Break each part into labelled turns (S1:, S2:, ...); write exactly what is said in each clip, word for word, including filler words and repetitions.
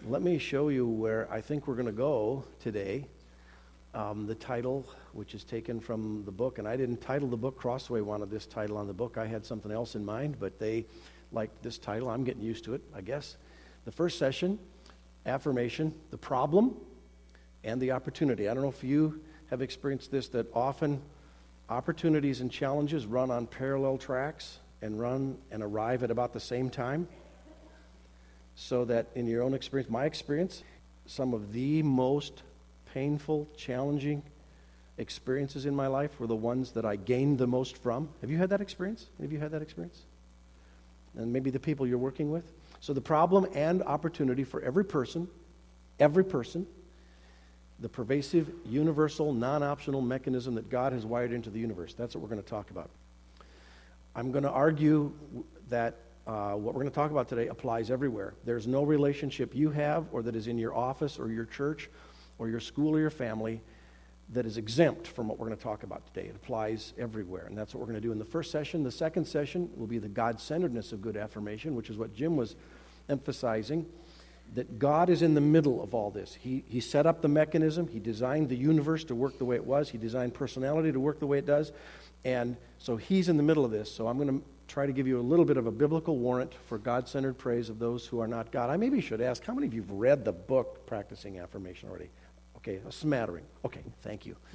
S1: let me show you where I think we're going to go today. Um, the title, which is taken from the book, and I didn't title the book. Crossway wanted this title on the book. I had something else in mind, but they liked this title. I'm getting used to it, I guess. The first session, affirmation, the problem, and the opportunity. I don't know if you have experienced this, that often opportunities and challenges run on parallel tracks and run and arrive at about the same time. So that in your own experience, my experience, some of the most painful, challenging experiences in my life were the ones that I gained the most from. Have you had that experience? Have you had that experience? And maybe the people you're working with. So the problem and opportunity for every person, every person, the pervasive, universal, non-optional mechanism that God has wired into the universe. That's what we're going to talk about. I'm going to argue that uh, what we're going to talk about today applies everywhere. There's no relationship you have or that is in your office or your church or your school or your family that is exempt from what we're going to talk about today. It applies everywhere, and that's what we're going to do in the first session. The second session will be the God-centeredness of good affirmation, which is what Jim was emphasizing, that God is in the middle of all this. He, he set up the mechanism. He designed the universe to work the way it was. He designed personality to work the way it does, and so He's in the middle of this. So I'm going to try to give you a little bit of a biblical warrant for God-centered praise of those who are not God. I maybe should ask, how many of you have read the book Practicing Affirmation already? Okay, a smattering. Okay, thank you.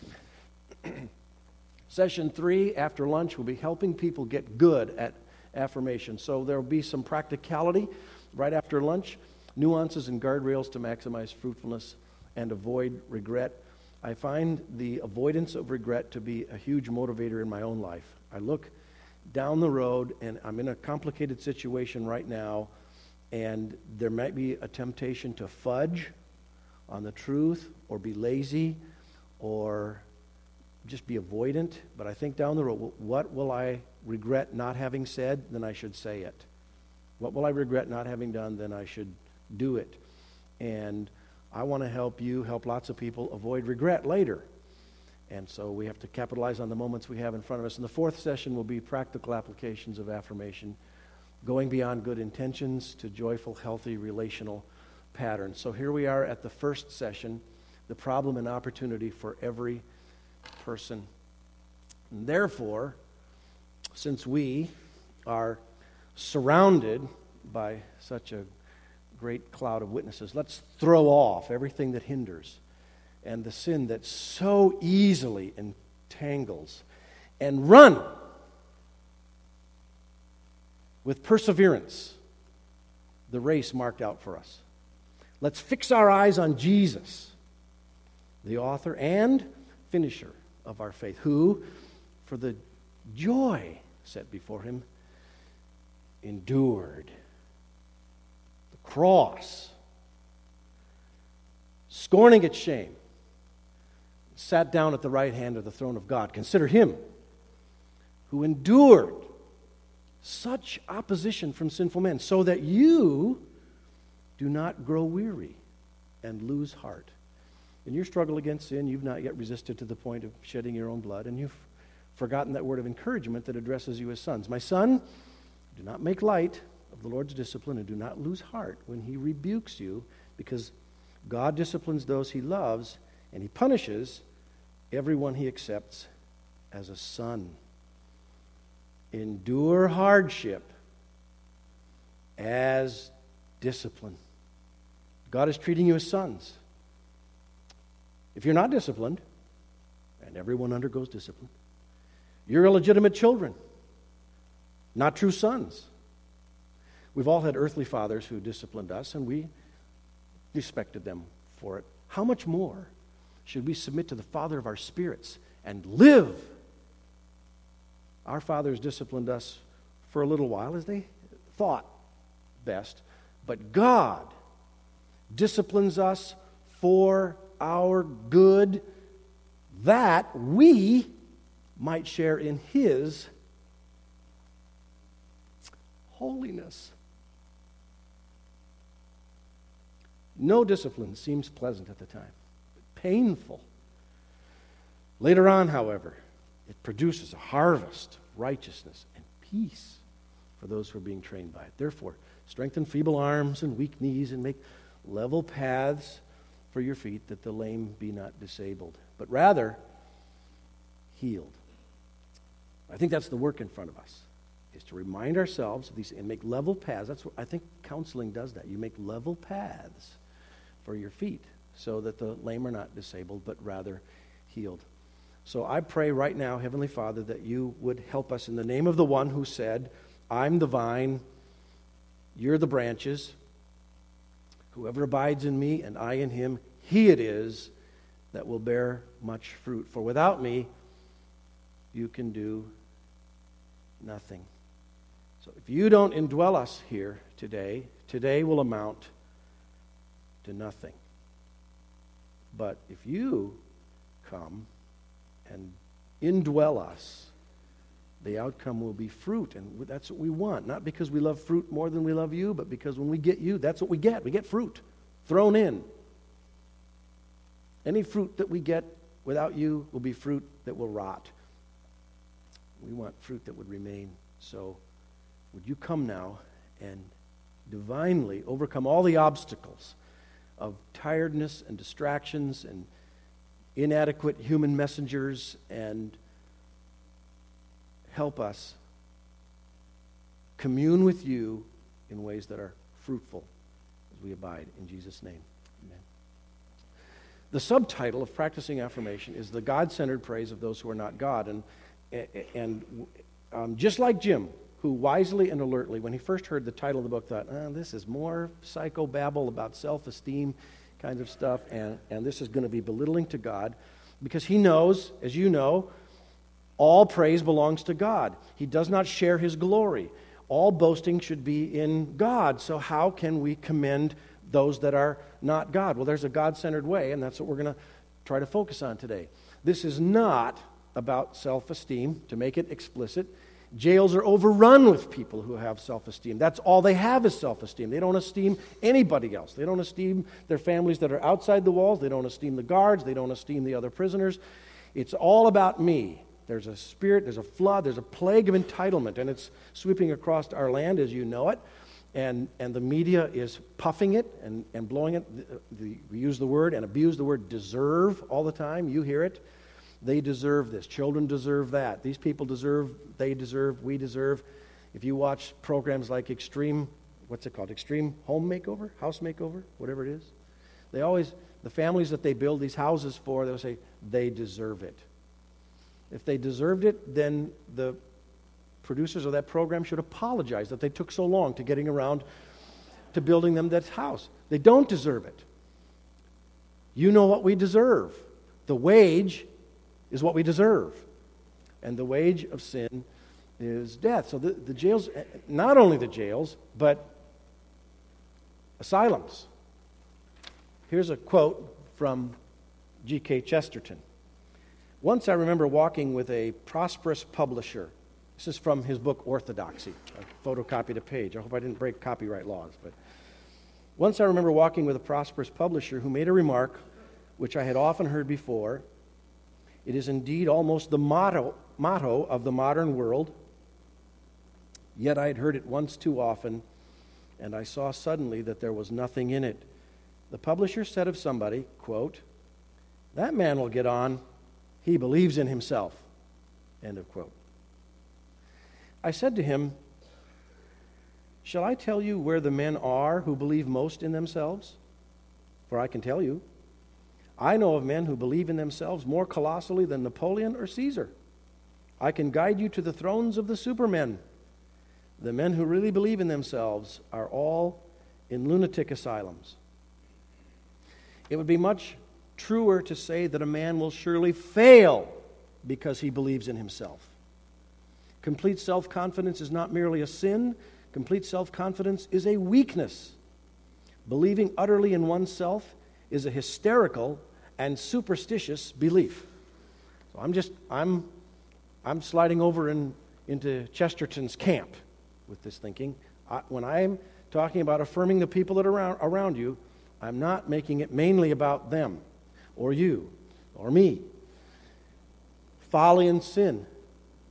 S1: Session three, after lunch, will be helping people get good at affirmation. So there will be some practicality right after lunch, nuances and guardrails to maximize fruitfulness and avoid regret. I find the avoidance of regret to be a huge motivator in my own life. I look down the road, and I'm in a complicated situation right now, and there might be a temptation to fudge on the truth, or be lazy, or just be avoidant. But I think down the road, what will I regret not having said? Then I should say it. What will I regret not having done? Then I should do it. And I want to help you, help lots of people avoid regret later. And so we have to capitalize on the moments we have in front of us. And the fourth session will be practical applications of affirmation, going beyond good intentions to joyful, healthy, relational patterns. So here we are at the first session, the problem and opportunity for every person. And therefore, since we are surrounded by such a great cloud of witnesses, let's throw off everything that hinders and the sin that so easily entangles and run with perseverance the race marked out for us. Let's fix our eyes on Jesus, the author and finisher of our faith, who, for the joy set before him, endured the cross, scorning its shame, sat down at the right hand of the throne of God. Consider him who endured such opposition from sinful men, so that you do not grow weary and lose heart. In your struggle against sin, you've not yet resisted to the point of shedding your own blood, and you've forgotten that word of encouragement that addresses you as sons. My son, do not make light of the Lord's discipline, and do not lose heart when he rebukes you, because God disciplines those he loves, and he punishes everyone he accepts as a son. Endure hardship as discipline. God is treating you as sons. If you're not disciplined, and everyone undergoes discipline, you're illegitimate children, not true sons. We've all had earthly fathers who disciplined us, and we respected them for it. How much more should we submit to the Father of our spirits and live? Our fathers disciplined us for a little while as they thought best, but God disciplines us for our good, that we might share in his holiness. No discipline seems pleasant at the time, but painful. Later on, however, it produces a harvest of righteousness and peace for those who are being trained by it. Therefore, strengthen feeble arms and weak knees, and make level paths for your feet, that the lame be not disabled, but rather healed. I think that's the work in front of us, is to remind ourselves of these and make level paths. That's what I think counseling does that. You make level paths for your feet so that the lame are not disabled, but rather healed. So I pray right now, Heavenly Father, that you would help us in the name of the one who said, I'm the vine, you're the branches. Whoever abides in me and I in him, he it is that will bear much fruit. For without me, you can do nothing. So if you don't indwell us here today, today will amount to nothing. But if you come and indwell us, the outcome will be fruit, and that's what we want. Not because we love fruit more than we love you, but because when we get you, that's what we get. We get fruit thrown in. Any fruit that we get without you will be fruit that will rot. We want fruit that would remain. So would you come now and divinely overcome all the obstacles of tiredness and distractions and inadequate human messengers, and help us commune with you in ways that are fruitful as we abide. In Jesus' name, amen. The subtitle of Practicing Affirmation is The God-Centered Praise of Those Who Are Not God. And, and um, just like Jim, who wisely and alertly, when he first heard the title of the book, thought, oh, this is more psychobabble about self-esteem kind of stuff, and, and this is going to be belittling to God, because he knows, as you know, all praise belongs to God. He does not share his glory. All boasting should be in God. So how can we commend those that are not God? Well, there's a God-centered way, and that's what we're going to try to focus on today. This is not about self-esteem, to make it explicit. Jails are overrun with people who have self-esteem. That's all they have is self-esteem. They don't esteem anybody else. They don't esteem their families that are outside the walls. They don't esteem the guards. They don't esteem the other prisoners. It's all about me. There's a spirit, there's a flood, there's a plague of entitlement, and it's sweeping across our land as you know it, and, and the media is puffing it and, and blowing it. The, the, we use the word and abuse the word deserve all the time. You hear it. They deserve this. Children deserve that. These people deserve, they deserve, we deserve. If you watch programs like Extreme, what's it called? Extreme Home Makeover? House Makeover? Whatever it is. They always, the families that they build these houses for, they'll say, they deserve it. If they deserved it, then the producers of that program should apologize that they took so long to getting around to building them that house. They don't deserve it. You know what we deserve. The wage is what we deserve. And the wage of sin is death. So the, the jails, not only the jails, but asylums. Here's a quote from G K Chesterton. Once I remember walking with a prosperous publisher. This is from his book Orthodoxy. I photocopied a page. I hope I didn't break copyright laws. But once I remember walking with a prosperous publisher who made a remark which I had often heard before. It is indeed almost the motto, motto of the modern world, yet I had heard it once too often, and I saw suddenly that there was nothing in it. The publisher said of somebody, quote, that man will get on. He believes in himself. End of quote. I said to him, shall I tell you where the men are who believe most in themselves? For I can tell you. I know of men who believe in themselves more colossally than Napoleon or Caesar. I can guide you to the thrones of the supermen. The men who really believe in themselves are all in lunatic asylums. It would be much truer to say that a man will surely fail because he believes in himself. Complete self-confidence is not merely a sin. Complete self-confidence is a weakness. Believing utterly in oneself is a hysterical and superstitious belief. So I'm just, I'm, I'm sliding over in, into Chesterton's camp with this thinking. I, when I'm talking about affirming the people that are around, around you, I'm not making it mainly about them or you or me. Folly and sin.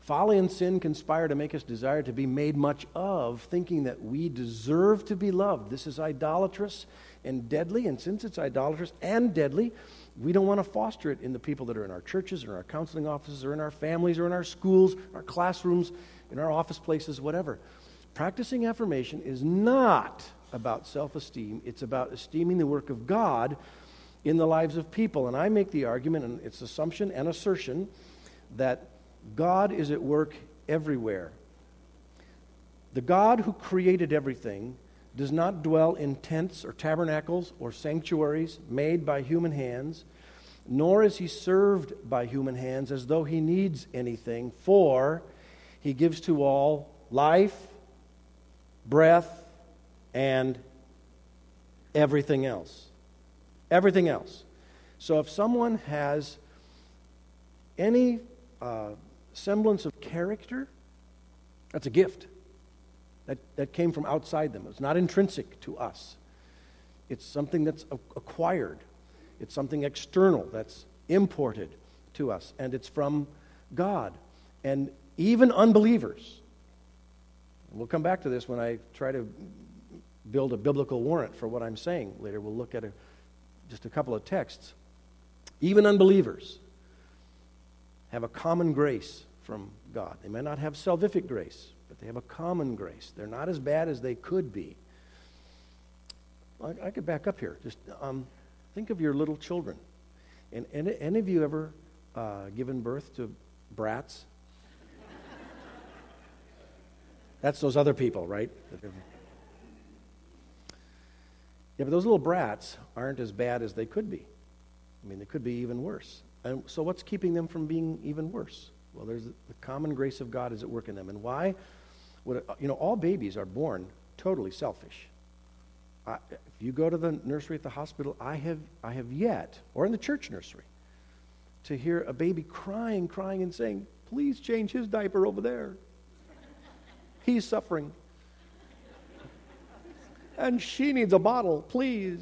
S1: Folly and sin conspire to make us desire to be made much of, thinking that we deserve to be loved. This is idolatrous and deadly, and since it's idolatrous and deadly, we don't want to foster it in the people that are in our churches, or in our counseling offices, or in our families, or in our schools, our classrooms, in our office places, whatever. Practicing affirmation is not about self-esteem. It's about esteeming the work of God in the lives of people. And I make the argument, and it's assumption and assertion, that God is at work everywhere. The God who created everything does not dwell in tents or tabernacles or sanctuaries made by human hands, nor is he served by human hands as though he needs anything, for he gives to all life, breath, and everything else. Everything else. So if someone has any uh, semblance of character, that's a gift. That, that came from outside them. It's not intrinsic to us. It's something that's acquired. It's something external that's imported to us. And it's from God. And even unbelievers, and we'll come back to this when I try to build a biblical warrant for what I'm saying later. We'll look at a, just a couple of texts. Even unbelievers have a common grace from God. They may not have salvific grace, but they have a common grace. They're not as bad as they could be. I, I could back up here. Just um, think of your little children. And, and any of you ever uh, given birth to brats? That's those other people, right? Yeah, but those little brats aren't as bad as they could be. I mean, they could be even worse. And so what's keeping them from being even worse? Well, there's the common grace of God is at work in them. And why? What, you know, all babies are born totally selfish. I, if you go to the nursery at the hospital, I have, I have yet, or in the church nursery, to hear a baby crying, crying, and saying, "Please change his diaper over there. He's suffering. And she needs a bottle, please."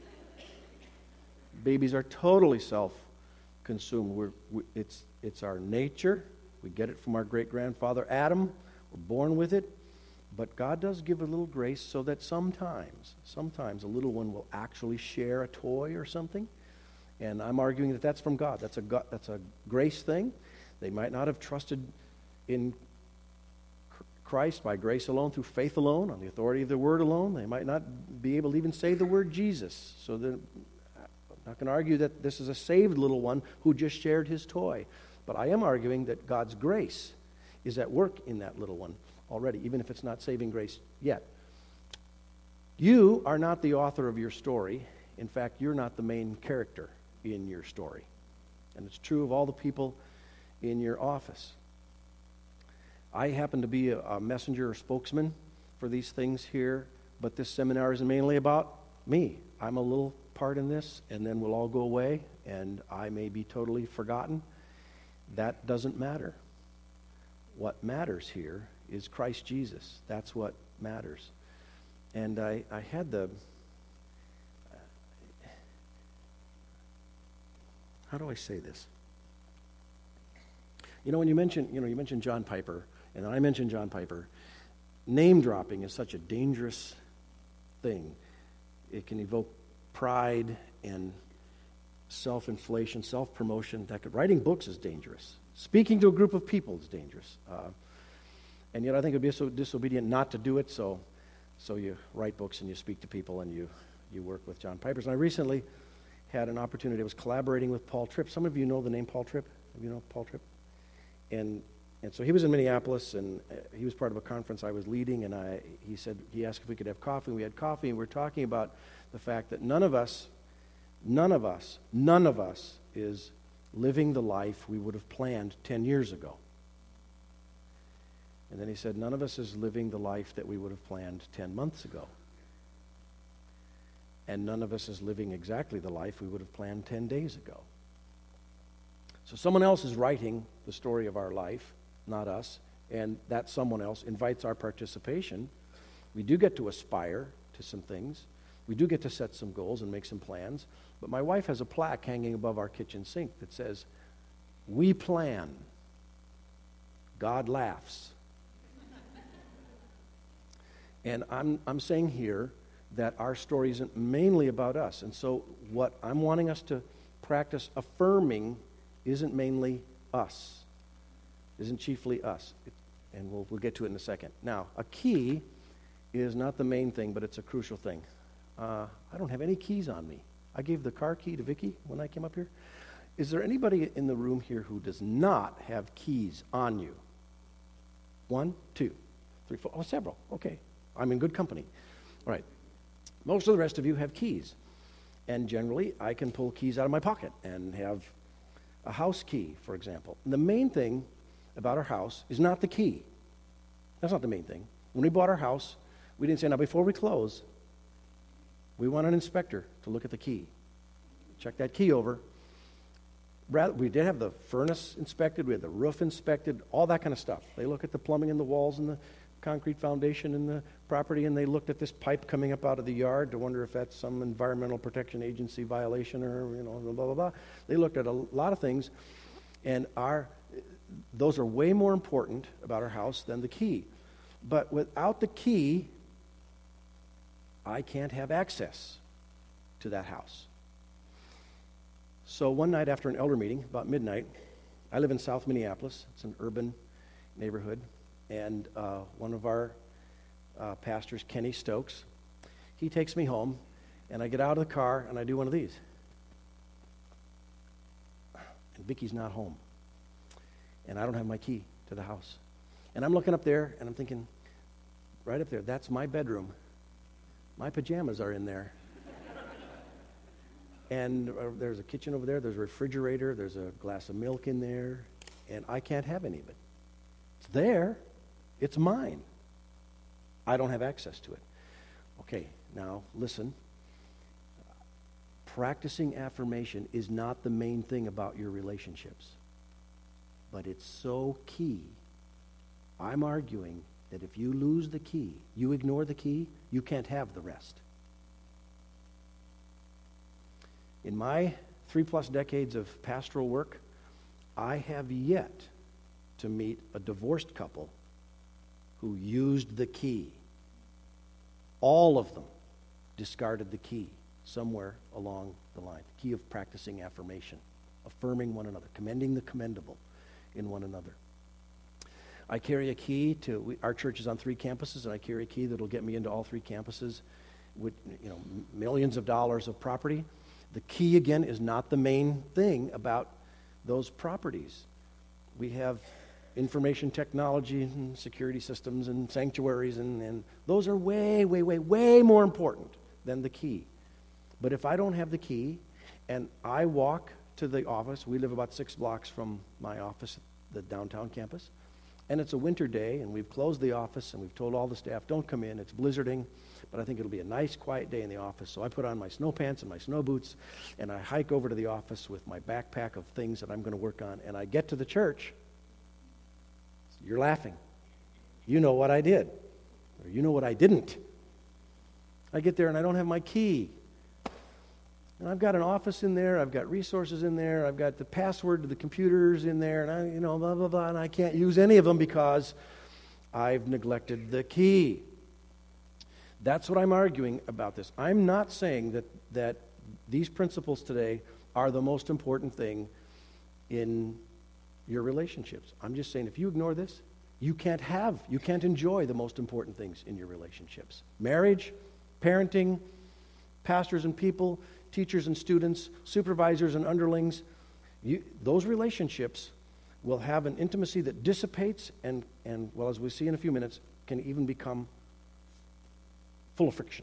S1: Babies are totally self-consumed. We're, we, it's, it's our nature. We get it from our great-grandfather Adam. We're born with it. But God does give a little grace so that sometimes, sometimes a little one will actually share a toy or something. And I'm arguing that that's from God. That's a, God, that's a grace thing. They might not have trusted in Christ by grace alone, through faith alone, on the authority of the word alone. They might not be able to even say the word Jesus. So that, I'm not going to argue that this is a saved little one who just shared his toy. But I am arguing that God's grace is at work in that little one already, even if it's not saving grace yet. You are not the author of your story. In fact, you're not the main character in your story. And it's true of all the people in your office. I happen to be a, a messenger or spokesman for these things here, but this seminar is mainly about me. I'm a little part in this, and then we'll all go away, and I may be totally forgotten. That doesn't matter. What matters here is Christ Jesus. That's what matters. And I, I had the... How do I say this? You know, when you mention, you know, you mentioned John Piper, and then I mentioned John Piper, name dropping is such a dangerous thing. It can evoke pride and self-inflation, self-promotion. That could, writing books is dangerous. Speaking to a group of people is dangerous. Uh, and yet I think it would be so disobedient not to do it, so so you write books and you speak to people and you, you work with John Piper. And I recently had an opportunity. I was collaborating with Paul Tripp. Some of you know the name Paul Tripp. Have you know Paul Tripp? And and so he was in Minneapolis, and uh, he was part of a conference I was leading, and I he said, he asked if we could have coffee, and we had coffee, and we were talking about the fact that none of us, none of us, none of us is living the life we would have planned ten years ago. And then he said, none of us is living the life that we would have planned ten months ago. And none of us is living exactly the life we would have planned ten days ago. So someone else is writing the story of our life, not us, and that someone else invites our participation. We do get to aspire to some things. We do get to set some goals and make some plans. But my wife has a plaque hanging above our kitchen sink that says, "We plan. God laughs. And I'm, I'm saying here that our story isn't mainly about us. And so what I'm wanting us to practice affirming isn't mainly us, isn't chiefly us. It, and we'll, we'll get to it in a second. Now, a key is not the main thing, but it's a crucial thing. Uh, I don't have any keys on me. I gave the car key to Vicki when I came up here. Is there anybody in the room here who does not have keys on you? One, two, three, four, oh, several. Okay. I'm in good company. All right. Most of the rest of you have keys. And generally, I can pull keys out of my pocket and have a house key, for example. And the main thing about our house is not the key. That's not the main thing. When we bought our house, we didn't say, now before we close, we want an inspector to look at the key. Check that key over. Rather, we did have the furnace inspected, we had the roof inspected, all that kind of stuff. They look at the plumbing and the walls and the concrete foundation in the property, and they looked at this pipe coming up out of the yard to wonder if that's some environmental protection agency violation or, you know, blah, blah, blah. They looked at a lot of things, and our those are way more important about our house than the key. But without the key, I can't have access to that house. So one night after an elder meeting, about midnight, I live in South Minneapolis. It's an urban neighborhood. And uh, one of our uh, pastors, Kenny Stokes, he takes me home, and I get out of the car, and I do one of these. And Vicky's not home. And I don't have my key to the house. And I'm looking up there, and I'm thinking, right up there, that's my bedroom. My pajamas are in there. And uh, there's a kitchen over there, there's a refrigerator, there's a glass of milk in there, and I can't have any of it. It's there. It's mine. I don't have access to it. Okay, now listen. Practicing affirmation is not the main thing about your relationships, but it's so key. I'm arguing that if you lose the key, you ignore the key, you can't have the rest. In my three-plus decades of pastoral work, I have yet to meet a divorced couple who used the key. All of them discarded the key somewhere along the line. The key of practicing affirmation, affirming one another, commending the commendable in one another. I carry a key to, we, our church is on three campuses, and I carry a key that will get me into all three campuses with, you know, millions of dollars of property. The key, again, is not the main thing about those properties. We have information technology and security systems and sanctuaries, and, and those are way, way, way, way more important than the key. But if I don't have the key and I walk to the office, we live about six blocks from my office, the downtown campus, and it's a winter day, and we've closed the office, and we've told all the staff, don't come in, it's blizzarding, but I think it'll be a nice, quiet day in the office. So I put on my snow pants and my snow boots, and I hike over to the office with my backpack of things that I'm going to work on, and I get to the church. You're laughing. You know what I did, or you know what I didn't. I get there, and I don't have my key. And I've got an office in there, I've got resources in there, I've got the password to the computers in there, and I, you know, blah, blah, blah, and I can't use any of them because I've neglected the key. That's what I'm arguing about this. I'm not saying that, that these principles today are the most important thing in your relationships. I'm just saying if you ignore this, you can't have, you can't enjoy the most important things in your relationships. Marriage, parenting, pastors and people, teachers and students, supervisors and underlings, you, those relationships will have an intimacy that dissipates and, and, well, as we see in a few minutes, can even become full of friction.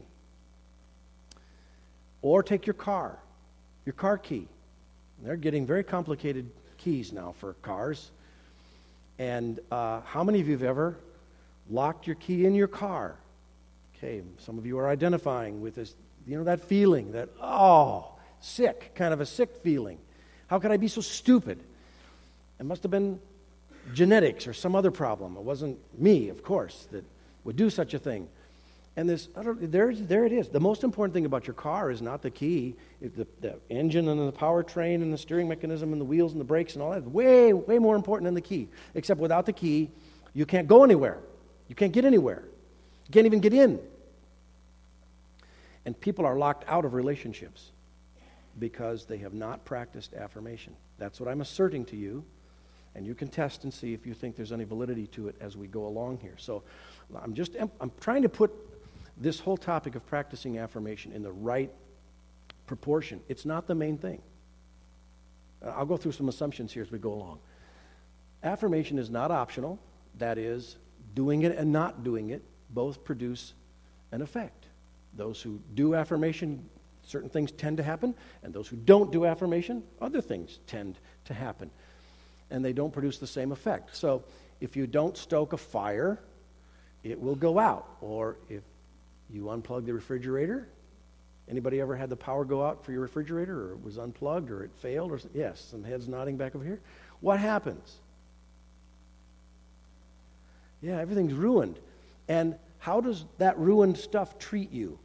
S1: Or take your car, your car key. They're getting very complicated keys now for cars. And uh, how many of you have ever locked your key in your car? Okay, some of you are identifying with this, you know, that feeling, that, oh, sick, kind of a sick feeling. How could I be so stupid? It must have been genetics or some other problem. It wasn't me, of course, that would do such a thing. And this, there, there it is. The most important thing about your car is not the key. It, the, the engine and the powertrain and the steering mechanism and the wheels and the brakes and all that. Way, way more important than the key. Except without the key, you can't go anywhere. You can't get anywhere. You can't even get in. And people are locked out of relationships because they have not practiced affirmation. That's what I'm asserting to you. And you can test and see if you think there's any validity to it as we go along here. So I'm just, I'm trying to put this whole topic of practicing affirmation in the right proportion. It's not the main thing. I'll go through some assumptions here as we go along. Affirmation is not optional. That is, doing it and not doing it both produce an effect. Those who do affirmation, certain things tend to happen, and those who don't do affirmation, other things tend to happen. And they don't produce the same effect. So if you don't stoke a fire, it will go out. Or if you unplug the refrigerator, anybody ever had the power go out for your refrigerator, or it was unplugged, or it failed? Or yes, some heads nodding back over here. What happens? Yeah, everything's ruined. And how does that ruined stuff treat you?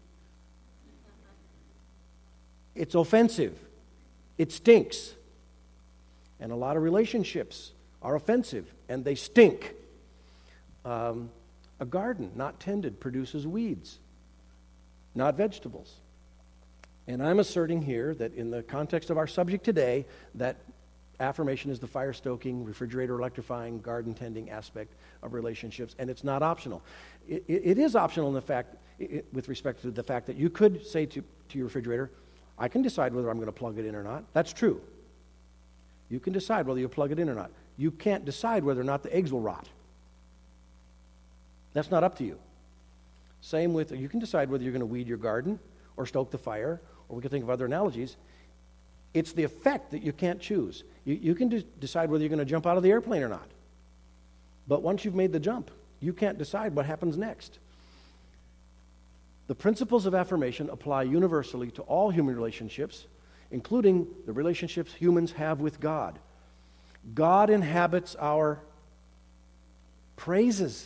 S1: It's offensive. It stinks. And a lot of relationships are offensive, and they stink. Um, a garden not tended produces weeds, not vegetables. And I'm asserting here that in the context of our subject today, that affirmation is the fire-stoking, refrigerator electrifying, garden tending aspect of relationships, and it's not optional. It, it, it is optional in the fact, it, with respect to the fact that you could say to, to your refrigerator, I can decide whether I'm going to plug it in or not. That's true. You can decide whether you plug it in or not. You can't decide whether or not the eggs will rot. That's not up to you. Same with, you can decide whether you're going to weed your garden or stoke the fire, or we can think of other analogies. It's the effect that you can't choose. You, you can de- decide whether you're going to jump out of the airplane or not. But once you've made the jump, you can't decide what happens next. The principles of affirmation apply universally to all human relationships, including the relationships humans have with God. God inhabits our praises.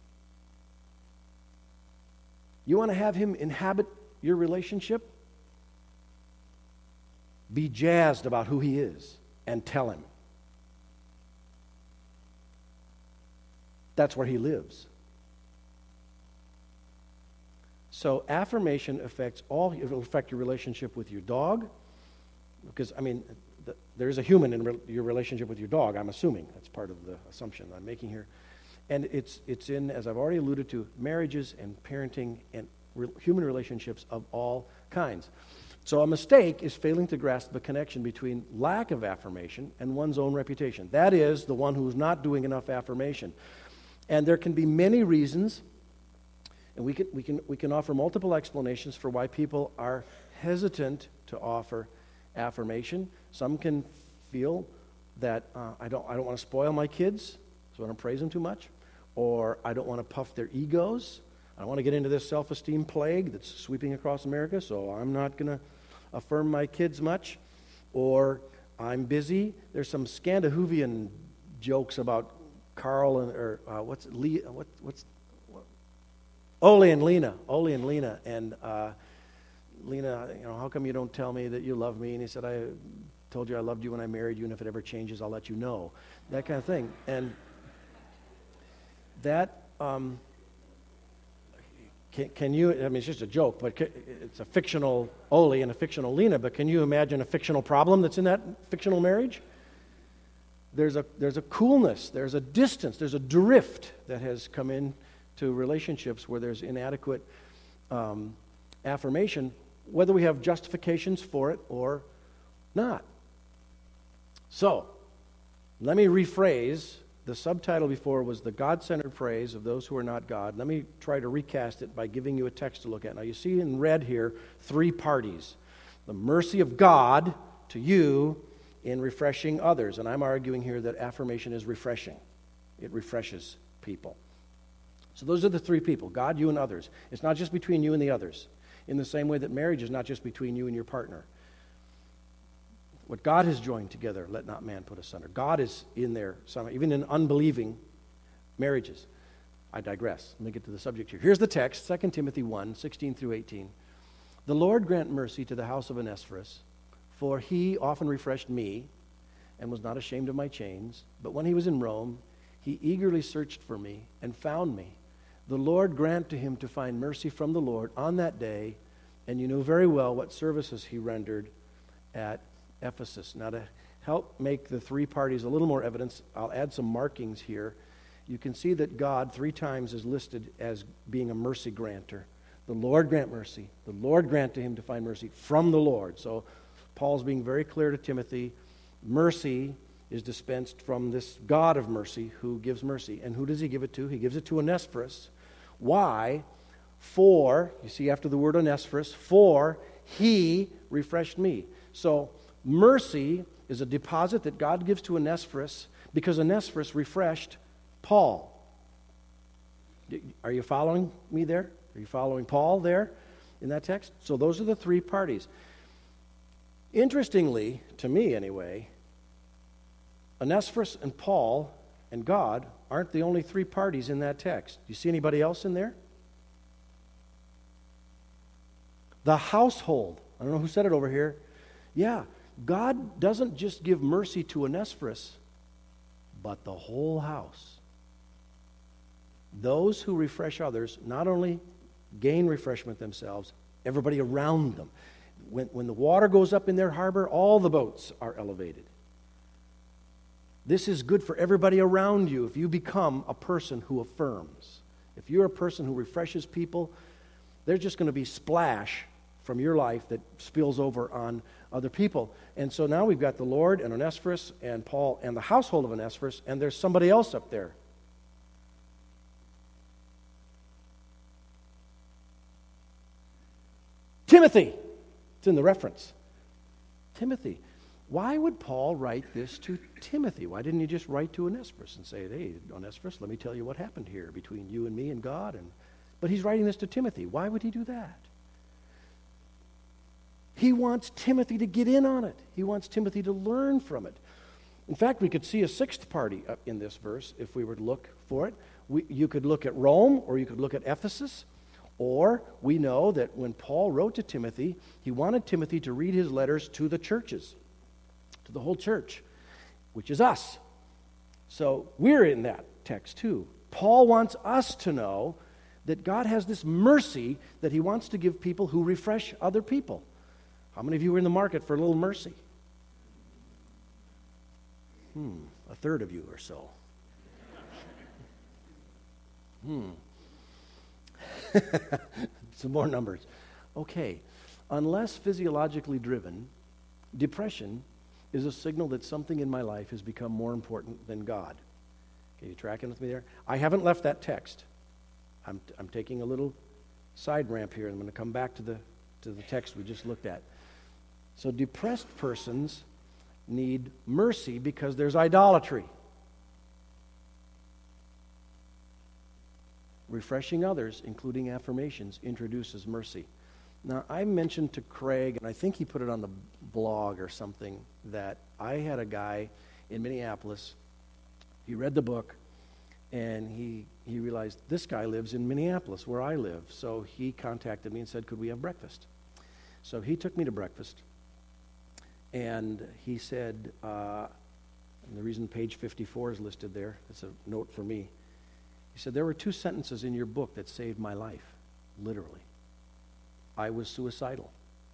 S1: You want to have Him inhabit your relationship? Be jazzed about who He is and tell Him. That's where He lives. So affirmation affects all, it will affect your relationship with your dog, because, I mean, the, there's a human in re, your relationship with your dog, I'm assuming. That's part of the assumption I'm making here. And it's it's in, as I've already alluded to, marriages and parenting and re, human relationships of all kinds. So a mistake is failing to grasp the connection between lack of affirmation and one's own reputation. That is, the one who's not doing enough affirmation. And there can be many reasons, and we can we can we can offer multiple explanations for why people are hesitant to offer affirmation. Some can feel that uh, I don't I don't want to spoil my kids, so I don't praise them too much, or I don't want to puff their egos. I don't want to get into this self-esteem plague that's sweeping across America, so I'm not going to affirm my kids much. Or I'm busy. There's some Scandinavian jokes about Carl and or uh, what's it, Lee, what what's what? Ole and Lena, Ole and Lena, and uh, Lena, you know, how come you don't tell me that you love me? And he said, I told you I loved you when I married you, and if it ever changes, I'll let you know. That kind of thing. And that, um, can, can you, I mean, it's just a joke, but it's a fictional Ole and a fictional Lena, but can you imagine a fictional problem that's in that fictional marriage? There's a, there's a coolness, there's a distance, there's a drift that has come into relationships where there's inadequate um, affirmation, whether we have justifications for it or not. So, let me rephrase. The subtitle before was the God-centered praise of those who are not God. Let me try to recast it by giving you a text to look at. Now, you see in red here three parties. The mercy of God to you in refreshing others. And I'm arguing here that affirmation is refreshing. It refreshes people. So those are the three people, God, you, and others. It's not just between you and the others. In the same way that marriage is not just between you and your partner. What God has joined together, let not man put asunder. God is in there, even in unbelieving marriages. I digress. Let me get to the subject here. Here's the text, Second Timothy one, sixteen through eighteen. The Lord grant mercy to the house of Onesiphorus, for he often refreshed me and was not ashamed of my chains. But when he was in Rome, he eagerly searched for me and found me. The Lord grant to him to find mercy from the Lord on that day, and you know very well what services he rendered at Ephesus. Now, to help make the three parties a little more evidence, I'll add some markings here. You can see that God three times is listed as being a mercy granter. The Lord grant mercy. The Lord grant to him to find mercy from the Lord. So Paul's being very clear to Timothy. Mercy is dispensed from this God of mercy who gives mercy. And who does he give it to? He gives it to Onesiphorus. Why? For, you see after the word Onesiphorus, for he refreshed me. So mercy is a deposit that God gives to Onesiphorus because Onesiphorus refreshed Paul. Are you following me there? Are you following Paul there in that text? So those are the three parties. Interestingly, to me anyway, Onesiphorus and Paul and God aren't the only three parties in that text. Do you see anybody else in there? The household. I don't know who said it over here. Yeah, God doesn't just give mercy to Onesiphorus, but the whole house. Those who refresh others not only gain refreshment themselves, everybody around them. When, when the water goes up in their harbor, all the boats are elevated. This is good for everybody around you if you become a person who affirms. If you're a person who refreshes people, there's just going to be splash from your life that spills over on other people. And so now we've got the Lord and Onesiphorus and Paul and the household of Onesiphorus, and there's somebody else up there. Timothy. It's in the reference. Timothy. Why would Paul write this to Timothy? Why didn't he just write to Onesiphorus and say, hey, Onesiphorus, let me tell you what happened here between you and me and God? And but he's writing this to Timothy. Why would he do that? He wants Timothy to get in on it. He wants Timothy to learn from it. In fact, we could see a sixth party in this verse if we were to look for it. We, you could look at Rome, or you could look at Ephesus. Or we know that when Paul wrote to Timothy, he wanted Timothy to read his letters to the churches, to the whole church, which is us. So we're in that text too. Paul wants us to know that God has this mercy that he wants to give people who refresh other people. How many of you are in the market for a little mercy? Hmm, a third of you or so. Hmm. Some more numbers. Okay. Unless physiologically driven, depression is a signal that something in my life has become more important than God. Okay, you tracking with me there? I haven't left that text. I'm, I'm taking a little side ramp here, and I'm going to come back to the, to the text we just looked at. So depressed persons need mercy because there's idolatry. Refreshing others, including affirmations, introduces mercy. Now, I mentioned to Craig, and I think he put it on the blog or something, that I had a guy in Minneapolis. He read the book, and he, he realized this guy lives in Minneapolis, where I live. So he contacted me and said, could we have breakfast? So he took me to breakfast, and he said, uh, and the reason page fifty-four is listed there, it's a note for me. He said, there were two sentences in your book that saved my life, literally. I was suicidal.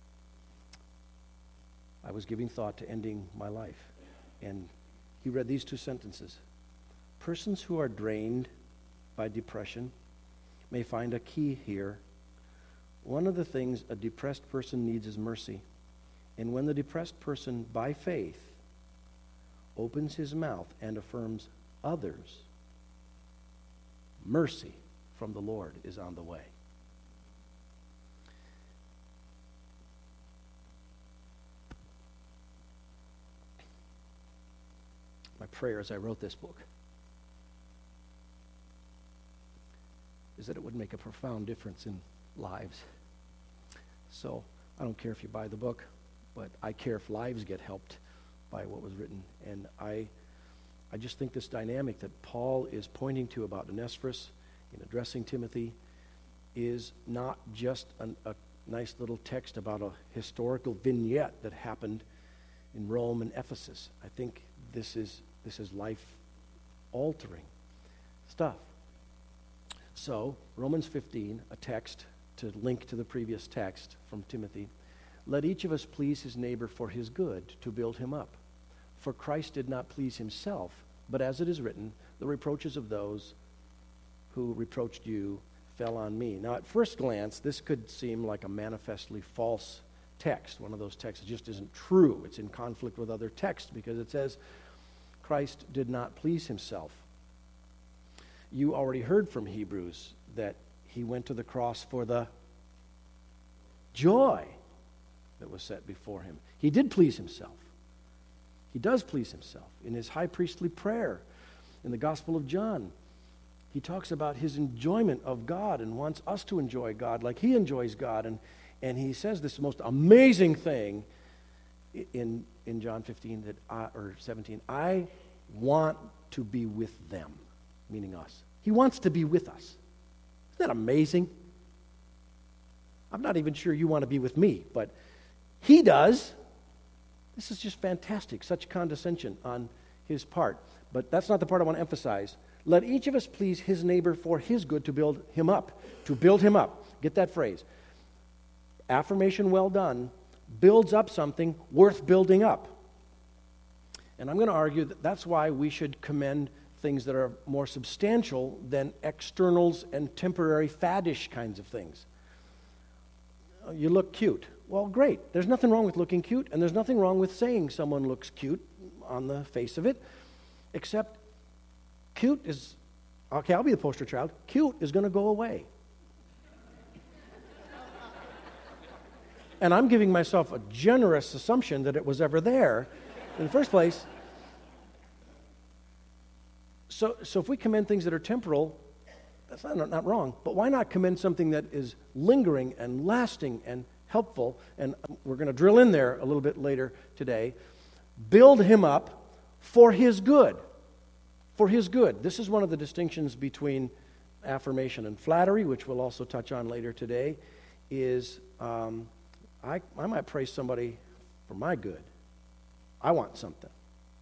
S1: I was giving thought to ending my life. And he read these two sentences. Persons who are drained by depression may find a key here. One of the things a depressed person needs is mercy. And when the depressed person, by faith, opens his mouth and affirms others, mercy from the Lord is on the way. My prayer as I wrote this book is that it would make a profound difference in lives. So I don't care if you buy the book, but I care if lives get helped by what was written. And I I just think this dynamic that Paul is pointing to about Onesiphorus in addressing Timothy is not just an, a nice little text about a historical vignette that happened in Rome and Ephesus. I think this is this is life-altering stuff. So, Romans fifteen, a text to link to the previous text from Timothy. Let each of us please his neighbor for his good, to build him up. For Christ did not please himself, but as it is written, the reproaches of those who reproached you fell on me. Now, at first glance, this could seem like a manifestly false text. One of those texts that just isn't true. It's in conflict with other texts because it says, Christ did not please himself. You already heard from Hebrews that he went to the cross for the joy that was set before him. He did please himself. He does please himself. In his high priestly prayer in the Gospel of John, he talks about his enjoyment of God and wants us to enjoy God like he enjoys God. And, and he says this most amazing thing in, in John fifteen that I, or seventeen. I want to be with them, meaning us. He wants to be with us. Isn't that amazing? I'm not even sure you want to be with me, but he does. This is just fantastic, such condescension on his part. But that's not the part I want to emphasize. Let each of us please his neighbor for his good, to build him up. To build him up. Get that phrase. Affirmation well done builds up something worth building up. And I'm going to argue that that's why we should commend things that are more substantial than externals and temporary faddish kinds of things. You look cute. Well, great. There's nothing wrong with looking cute, and there's nothing wrong with saying someone looks cute on the face of it, except cute is, okay, I'll be the poster child. Cute is going to go away. And I'm giving myself a generous assumption that it was ever there in the first place. So, so if we commend things that are temporal, that's not, not wrong, but why not commend something that is lingering and lasting and helpful? And we're going to drill in there a little bit later today. Build him up for his good. For his good. This is one of the distinctions between affirmation and flattery, which we'll also touch on later today, is um, I, I might praise somebody for my good. I want something.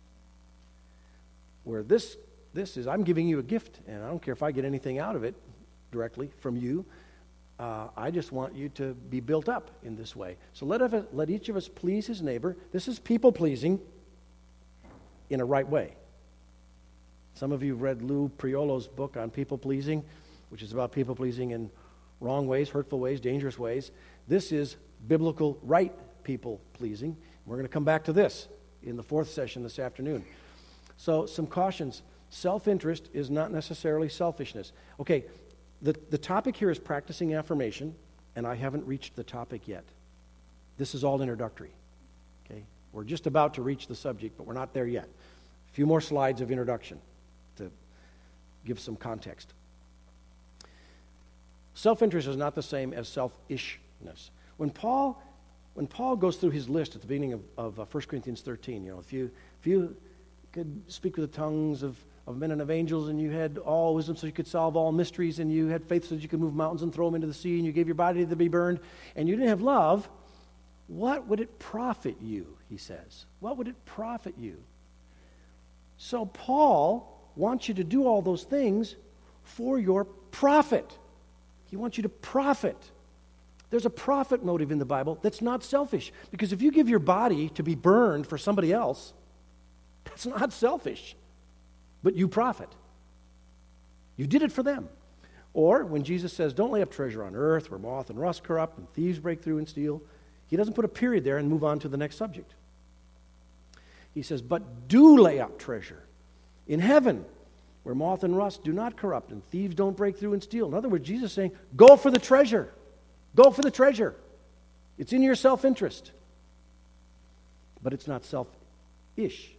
S1: Where this this is, I'm giving you a gift, and I don't care if I get anything out of it directly from you. Uh, I just want you to be built up in this way. So let, of, let each of us please his neighbor. This is people-pleasing in a right way. Some of you have read Lou Priolo's book on people-pleasing, which is about people-pleasing in wrong ways, hurtful ways, dangerous ways. This is biblical right people-pleasing. We're going to come back to this in the fourth session this afternoon. So some cautions. Self-interest is not necessarily selfishness. Okay, the, the topic here is practicing affirmation, and I haven't reached the topic yet. This is all introductory. Okay, we're just about to reach the subject, but we're not there yet. A few more slides of introduction to give some context. Self-interest is not the same as selfishness. When Paul, when Paul goes through his list at the beginning of, of uh, First Corinthians thirteen, you know, if you if you could speak with the tongues of, of men and of angels, and you had all wisdom so you could solve all mysteries, and you had faith so that you could move mountains and throw them into the sea, and you gave your body to be burned, and you didn't have love, what would it profit you, he says? What would it profit you? So Paul wants you to do all those things for your profit. He wants you to profit. There's a profit motive in the Bible that's not selfish. Because if you give your body to be burned for somebody else, that's not selfish. But you profit. You did it for them. Or when Jesus says, don't lay up treasure on earth where moth and rust corrupt and thieves break through and steal, he doesn't put a period there and move on to the next subject. He says, but do lay up treasure in heaven where moth and rust do not corrupt and thieves don't break through and steal. In other words, Jesus is saying, go for the treasure. Go for the treasure. It's in your self-interest. But it's not selfish.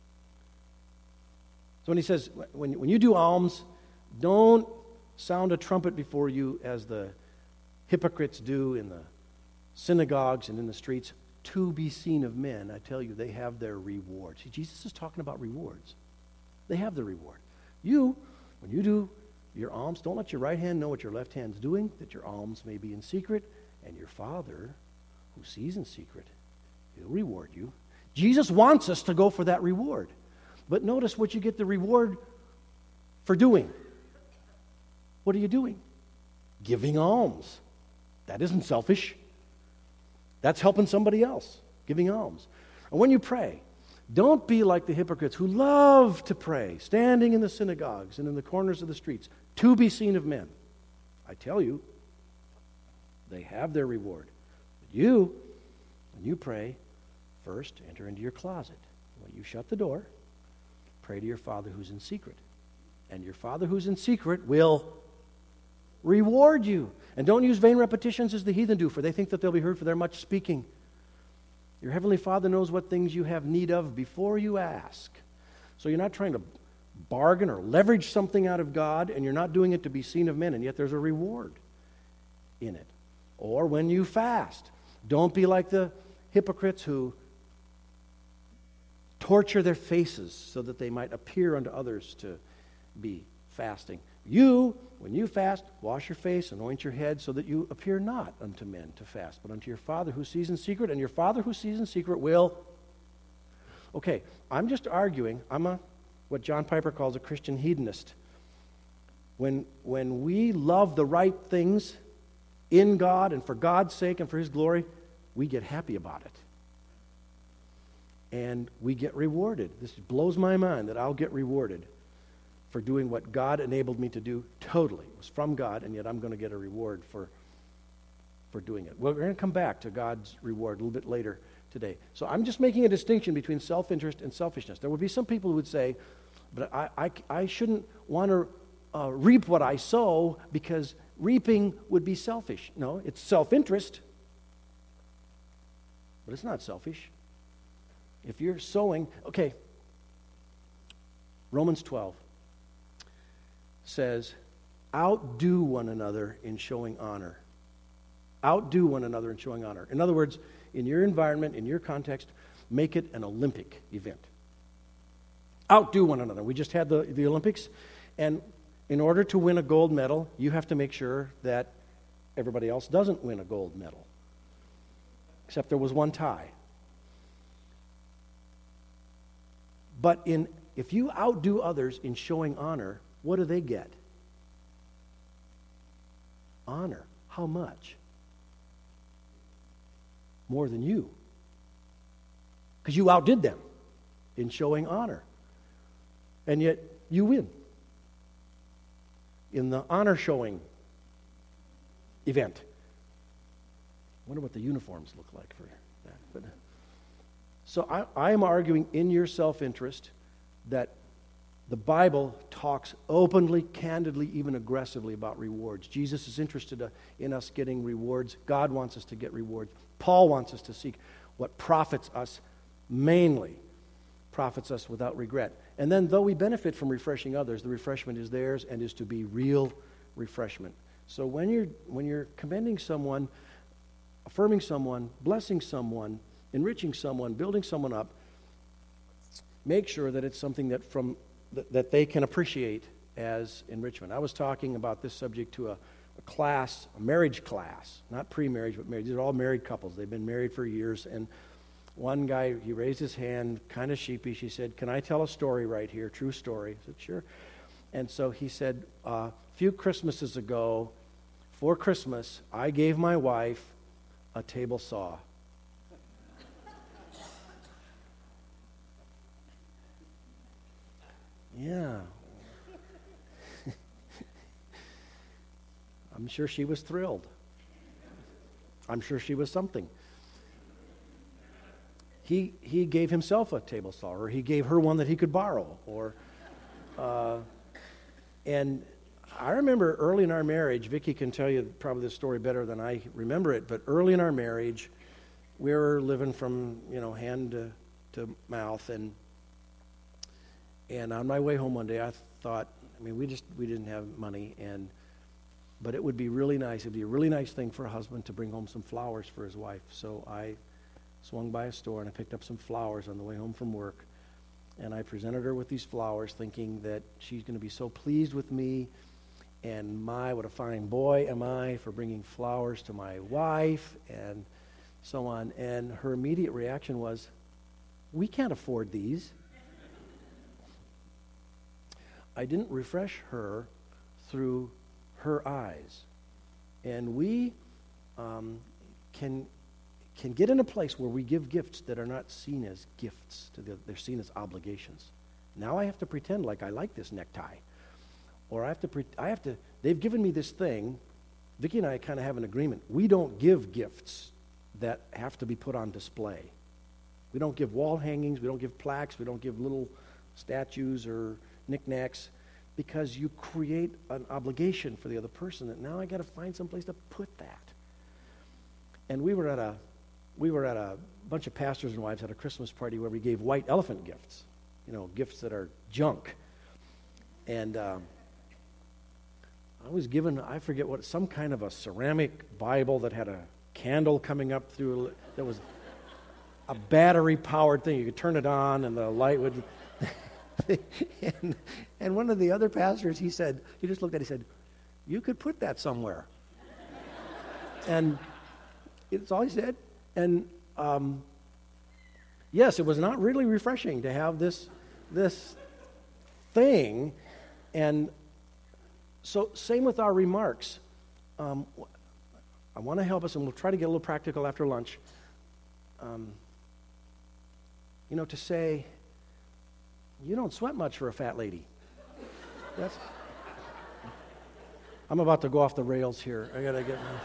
S1: So when he says, when, when you do alms, don't sound a trumpet before you as the hypocrites do in the synagogues and in the streets to be seen of men. I tell you, they have their reward. See, Jesus is talking about rewards. They have the reward. You, when you do your alms, don't let your right hand know what your left hand's doing, that your alms may be in secret, and your Father, who sees in secret, he'll reward you. Jesus wants us to go for that reward. But notice what you get the reward for doing. What are you doing? Giving alms. That isn't selfish. That's helping somebody else, giving alms. And when you pray, don't be like the hypocrites who love to pray, standing in the synagogues and in the corners of the streets, to be seen of men. I tell you, they have their reward. But you, when you pray, first enter into your closet. When you shut the door, pray to your Father who's in secret. And your Father who's in secret will reward you. And don't use vain repetitions as the heathen do, for they think that they'll be heard for their much speaking. Your Heavenly Father knows what things you have need of before you ask. So you're not trying to bargain or leverage something out of God, and you're not doing it to be seen of men, and yet there's a reward in it. Or when you fast, don't be like the hypocrites who torture their faces so that they might appear unto others to be fasting. You, when you fast, wash your face, anoint your head, so that you appear not unto men to fast, but unto your Father who sees in secret, and your Father who sees in secret will. Okay, I'm just arguing. I'm a what John Piper calls a Christian hedonist. When, when we love the right things in God and for God's sake and for His glory, we get happy about it. And we get rewarded. This blows my mind that I'll get rewarded for doing what God enabled me to do totally. It was from God, and yet I'm going to get a reward for, for doing it. Well, we're going to come back to God's reward a little bit later today. So I'm just making a distinction between self-interest and selfishness. There would be some people who would say, but I, I, I shouldn't want to uh, reap what I sow because reaping would be selfish. No, it's self-interest, but it's not selfish. If you're sowing, okay, Romans twelve says, outdo one another in showing honor. Outdo one another in showing honor. In other words, in your environment, in your context, make it an Olympic event. Outdo one another. We just had the, the Olympics, and in order to win a gold medal, you have to make sure that everybody else doesn't win a gold medal. Except there was one tie. But in if you outdo others in showing honor, what do they get? Honor. How much? More than you. Because you outdid them in showing honor. And yet you win in the honor showing event. I wonder what the uniforms look like for that. But, so I, I am arguing in your self-interest that the Bible talks openly, candidly, even aggressively about rewards. Jesus is interested in us getting rewards. God wants us to get rewards. Paul wants us to seek what profits us mainly, profits us without regret. And then though we benefit from refreshing others, the refreshment is theirs and is to be real refreshment. So when you're when you're commending someone, affirming someone, blessing someone, enriching someone, building someone up, make sure that it's something that from that, that they can appreciate as enrichment. I was talking about this subject to a, a class, a marriage class, not pre-marriage, but marriage. These are all married couples. They've been married for years, and one guy, he raised his hand, kind of sheepish. He said, "Can I tell a story right here? True story." I said, "Sure." And so he said, uh, a few Christmases ago, for Christmas, I gave my wife a table saw. Yeah. I'm sure she was thrilled. I'm sure she was something. He he gave himself a table saw, or he gave her one that he could borrow, or uh, and I remember early in our marriage, Vicki can tell you probably this story better than I remember it, but early in our marriage, we were living from, you know, hand to, to mouth, and and on my way home one day, I thought, I mean, we just we didn't have money, and but it would be really nice. It'd be a really nice thing for a husband to bring home some flowers for his wife. So I swung by a store and I picked up some flowers on the way home from work, and I presented her with these flowers, thinking that she's going to be so pleased with me. and my, what a fine boy am I for bringing flowers to my wife, and so on. And her immediate reaction was, we can't afford these. I didn't refresh her through her eyes. And we um, can can get in a place where we give gifts that are not seen as gifts. To the, they're seen as obligations. Now I have to pretend like I like this necktie. Or I have to, pre- I have to, they've given me this thing. Vicki and I kind of have an agreement. We don't give gifts that have to be put on display. We don't give wall hangings, we don't give plaques, we don't give little statues or knickknacks, because you create an obligation for the other person that now I got to find some place to put that. And we were at a we were at a bunch of pastors and wives at a Christmas party where we gave white elephant gifts, you know, gifts that are junk. And um, I was given, I forget what, some kind of a ceramic Bible that had a candle coming up through, that was a battery-powered thing. You could turn it on and the light would... and, and one of the other pastors, he said, he just looked at it, he said, you could put that somewhere. And it's all he said. And um, yes, it was not really refreshing to have this this thing. And so same with our remarks. Um, I want to help us, and we'll try to get a little practical after lunch. Um, you know, to say, you don't sweat much for a fat lady. That's. I'm about to go off the rails here. I gotta get. My...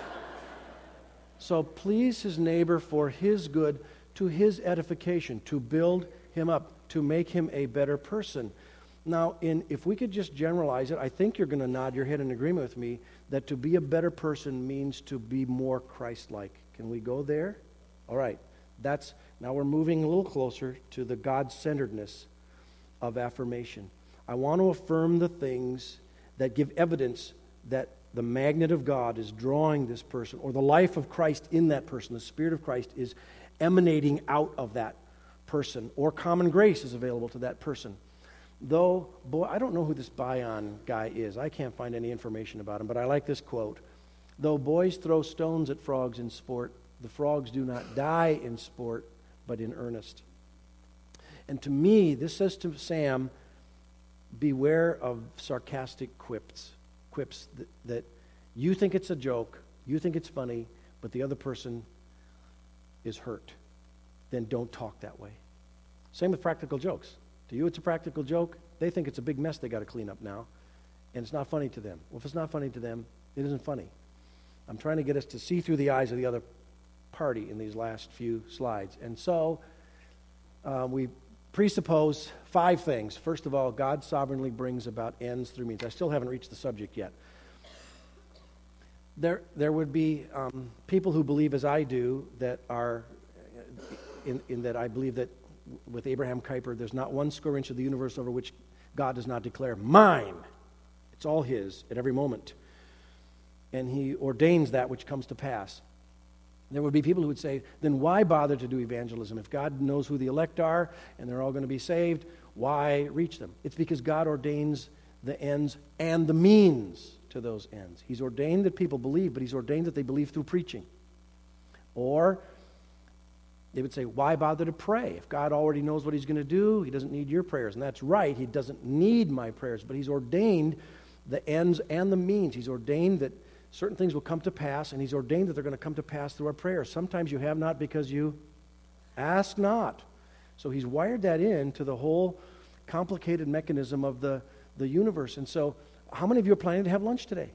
S1: So please his neighbor for his good, to his edification, to build him up, to make him a better person. Now, in if we could just generalize it, I think you're going to nod your head in agreement with me that to be a better person means to be more Christ-like. Can we go there? All right. That's now we're moving a little closer to the God-centeredness of affirmation. I want to affirm the things that give evidence that the magnet of God is drawing this person, or the life of Christ in that person, the Spirit of Christ is emanating out of that person, or common grace is available to that person. Though, boy, I don't know who this Bion guy is. I can't find any information about him, but I like this quote. Though boys throw stones at frogs in sport, the frogs do not die in sport, but in earnest. And to me, this says to Sam, beware of sarcastic quips. Quips that, that you think it's a joke, you think it's funny, but the other person is hurt. Then don't talk that way. Same with practical jokes. To you it's a practical joke, they think it's a big mess they got to clean up now, and it's not funny to them. Well, if it's not funny to them, it isn't funny. I'm trying to get us to see through the eyes of the other party in these last few slides. And so uh, we presuppose five things. First of all, God sovereignly brings about ends through means. I still haven't reached the subject yet. There, there would be um, people who believe as I do that are, in, in that I believe that with Abraham Kuyper, there's not one square inch of the universe over which God does not declare, mine. It's all his at every moment. And he ordains that which comes to pass. There would be people who would say, then why bother to do evangelism? If God knows who the elect are and they're all going to be saved, why reach them? It's because God ordains the ends and the means to those ends. He's ordained that people believe, but he's ordained that they believe through preaching. Or they would say, why bother to pray? If God already knows what he's going to do, he doesn't need your prayers. And that's right, he doesn't need my prayers, but he's ordained the ends and the means. He's ordained that certain things will come to pass, and he's ordained that they're going to come to pass through our prayers. Sometimes you have not because you ask not. So he's wired that in to the whole complicated mechanism of the, the universe. And so how many of you are planning to have lunch today?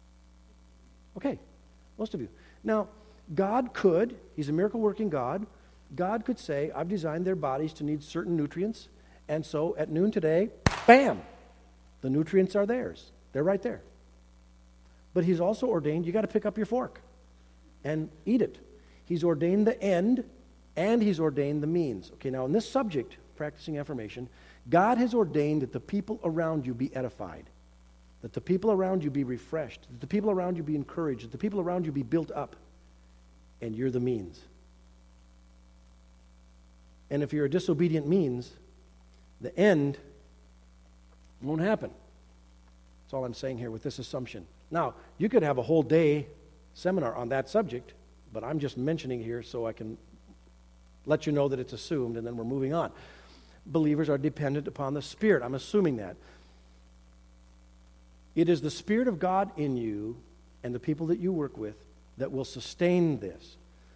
S1: Okay, most of you. Now, God could, he's a miracle-working God, God could say, I've designed their bodies to need certain nutrients, and so at noon today, bam, the nutrients are theirs. They're right there. But he's also ordained, you got to pick up your fork and eat it. He's ordained the end, and he's ordained the means. Okay, now in this subject, practicing affirmation, God has ordained that the people around you be edified, that the people around you be refreshed, that the people around you be encouraged, that the people around you be built up, and you're the means. And if you're a disobedient means, the end won't happen. That's all I'm saying here with this assumption. Now, you could have a whole day seminar on that subject, but I'm just mentioning here so I can let you know that it's assumed, and then we're moving on. Believers are dependent upon the Spirit. I'm assuming that. It is the Spirit of God in you and the people that you work with that will sustain this.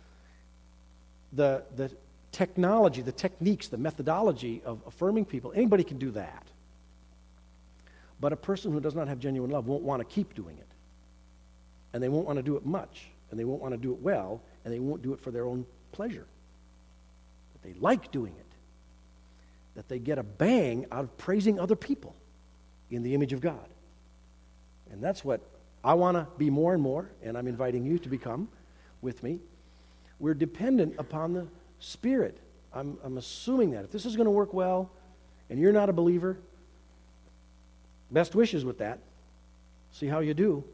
S1: The, the technology, the techniques, the methodology of affirming people, anybody can do that. But a person who does not have genuine love won't want to keep doing it. And they won't want to do it much, and they won't want to do it well, and they won't do it for their own pleasure. But they like doing it. That they get a bang out of praising other people in the image of God. And that's what I want to be more and more, and I'm inviting you to become with me. We're dependent upon the Spirit. I'm, I'm assuming that. If this is going to work well, and you're not a believer, best wishes with that. See how you do.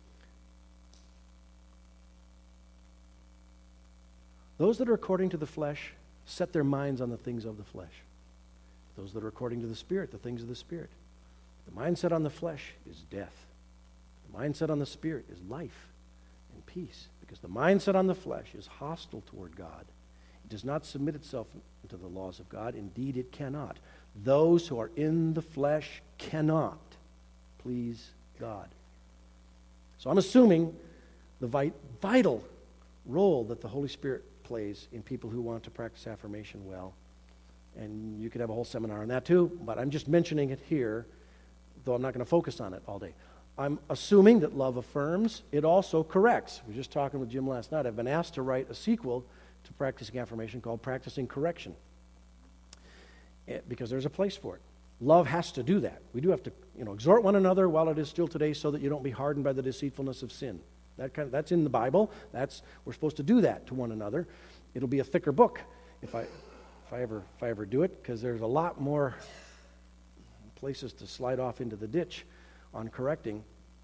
S1: Those that are according to the flesh set their minds on the things of the flesh. Those that are according to the Spirit, the things of the Spirit. The mindset on the flesh is death. The mindset on the Spirit is life and peace. Because the mindset on the flesh is hostile toward God. It does not submit itself to the laws of God. Indeed, it cannot. Those who are in the flesh cannot please God. So I'm assuming the vit- vital role that the Holy Spirit plays in people who want to practice affirmation well. And you could have a whole seminar on that too, but I'm just mentioning it here, though I'm not going to focus on it all day. I'm assuming that love affirms. It also corrects. We were just talking with Jim last night. I've been asked to write a sequel to Practicing Affirmation called Practicing Correction, it, because there's a place for it. Love has to do that. We do have to, you know, exhort one another while it is still today, so that you don't be hardened by the deceitfulness of sin. That kind of, that's in the Bible. That's we're supposed to do that to one another. It'll be a thicker book if I if I ever if I ever do it, because there's a lot more places to slide off into the ditch on correcting.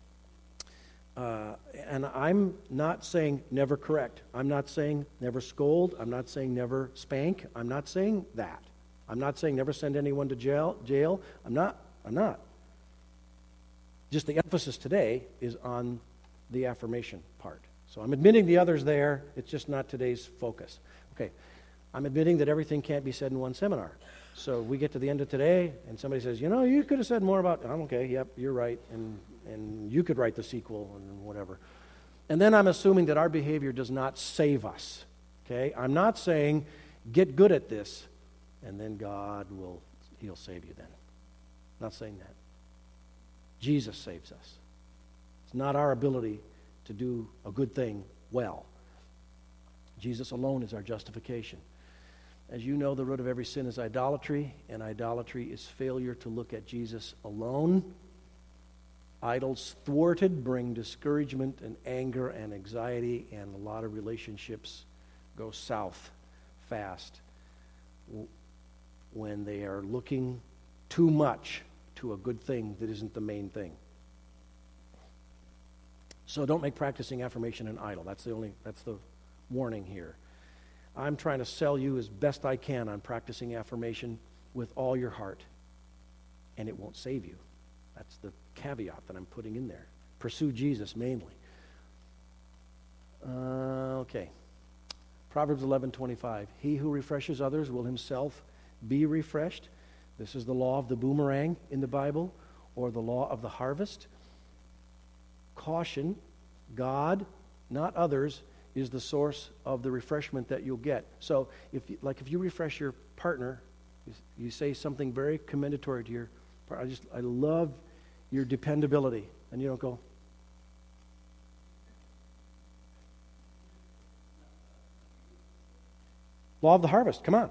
S1: Uh, and I'm not saying never correct. I'm not saying never scold. I'm not saying never spank. I'm not saying that. I'm not saying never send anyone to jail. Jail. I'm not. I'm not. Just the emphasis today is on the affirmation part. So I'm admitting the others there. It's just not today's focus. Okay. I'm admitting that everything can't be said in one seminar. So we get to the end of today, and somebody says, you know, you could have said more about, I'm okay, yep, you're right, and, and you could write the sequel and whatever. And then I'm assuming that our behavior does not save us, okay? I'm not saying get good at this, and then God will, he'll save you then. I'm not saying that. Jesus saves us. It's not our ability to do a good thing well. Jesus alone is our justification. As you know, the root of every sin is idolatry, and idolatry is failure to look at Jesus alone. Idols thwarted bring discouragement and anger and anxiety, and a lot of relationships go south fast when they are looking too much to a good thing that isn't the main thing. So don't make practicing affirmation an idol. That's the only, that's the warning here. I'm trying to sell you as best I can on practicing affirmation with all your heart, and it won't save you. That's the caveat that I'm putting in there. Pursue Jesus mainly. Uh, okay. Proverbs eleven twenty-five. He who refreshes others will himself be refreshed. This is the law of the boomerang in the Bible, or the law of the harvest. Caution, God, not others, is the source of the refreshment that you'll get. So, if you, like if you refresh your partner, you, you say something very commendatory to your partner. I just, I love your dependability. And you don't go, law of the harvest, come on.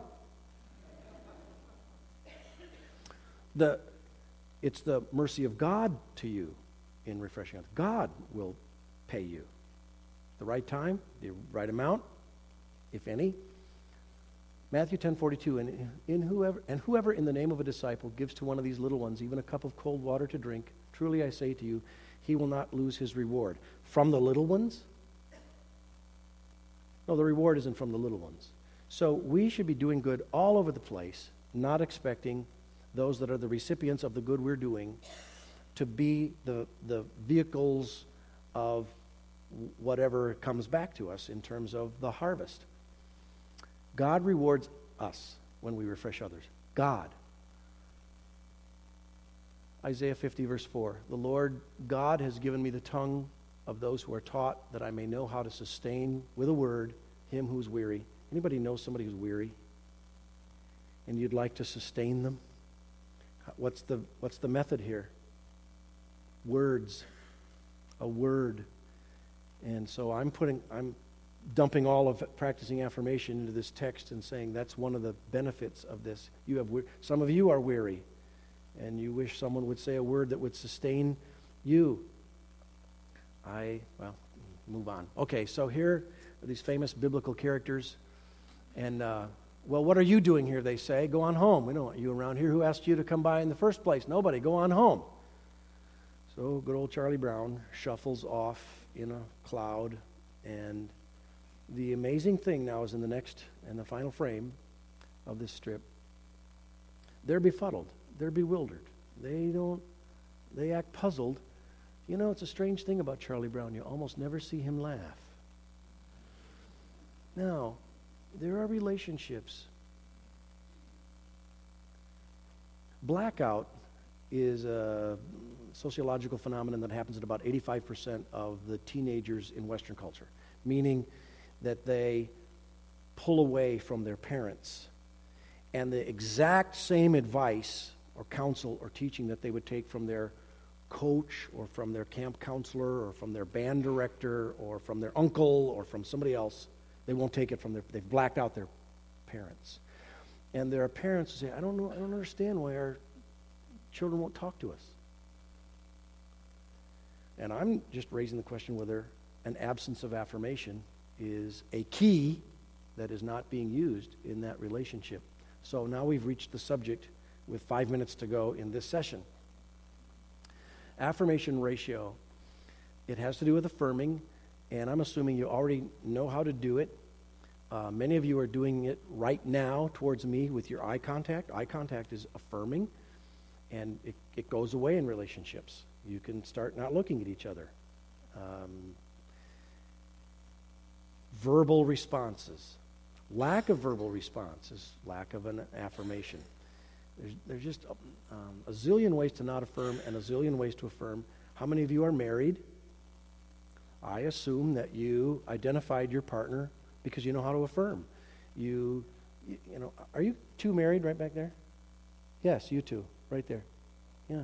S1: The, it's the mercy of God to you in refreshing others. God will pay you. The right time, the right amount, if any. Matthew ten forty-two, and in whoever and whoever in the name of a disciple gives to one of these little ones even a cup of cold water to drink, truly I say to you, he will not lose his reward. From the little ones? No, the reward isn't from the little ones. So we should be doing good all over the place, not expecting those that are the recipients of the good we're doing to be the, the vehicles of whatever comes back to us in terms of the harvest. God rewards us when we refresh others. God. Isaiah fifty, verse four. The Lord God has given me the tongue of those who are taught, that I may know how to sustain with a word him who's weary. Anybody know somebody who's weary? And you'd like to sustain them? What's the, what's the method here? Words. A word. And so I'm putting, I'm dumping all of practicing affirmation into this text and saying that's one of the benefits of this. You have, some of you are weary, and you wish someone would say a word that would sustain you. I, well, move on. Okay, so here are these famous biblical characters. And, uh, well, what are you doing here, they say? Go on home. We don't want you around here. Who asked you to come by in the first place? Nobody. Go on home. So good old Charlie Brown shuffles off in a cloud. And the amazing thing now is in the next and the final frame of this strip. They're befuddled. They're bewildered. They don't, they act puzzled. You know, it's a strange thing about Charlie Brown. You almost never see him laugh. Now, there are relationships. Blackout is a sociological phenomenon that happens at about eighty-five percent of the teenagers in Western culture, meaning that they pull away from their parents, and the exact same advice or counsel or teaching that they would take from their coach or from their camp counselor or from their band director or from their uncle or from somebody else, they won't take it from their, they've blacked out their parents. And there are parents who say, I don't know, I don't understand why our children won't talk to us. And I'm just raising the question whether an absence of affirmation is a key that is not being used in that relationship. So now we've reached the subject with five minutes to go in this session. Affirmation ratio. It has to do with affirming, and I'm assuming you already know how to do it. Uh, many of you are doing it right now towards me with your eye contact. Eye contact is affirming, and it, it goes away in relationships. You can start not looking at each other. Um, verbal responses. Lack of verbal response is lack of an affirmation. There's, there's just um, a zillion ways to not affirm and a zillion ways to affirm. How many of you are married? I assume that you identified your partner because you know how to affirm. You, you, you know, are you two married right back there? Yes, you two, right there. Yeah.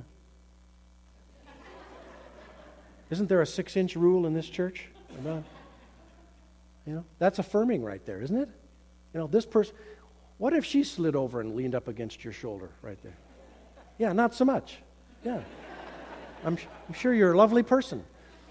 S1: Isn't there a six-inch rule in this church? About, you know, that's affirming right there, isn't it? You know, this person, what if she slid over and leaned up against your shoulder right there? Yeah, not so much. Yeah. I'm, I'm sure you're a lovely person.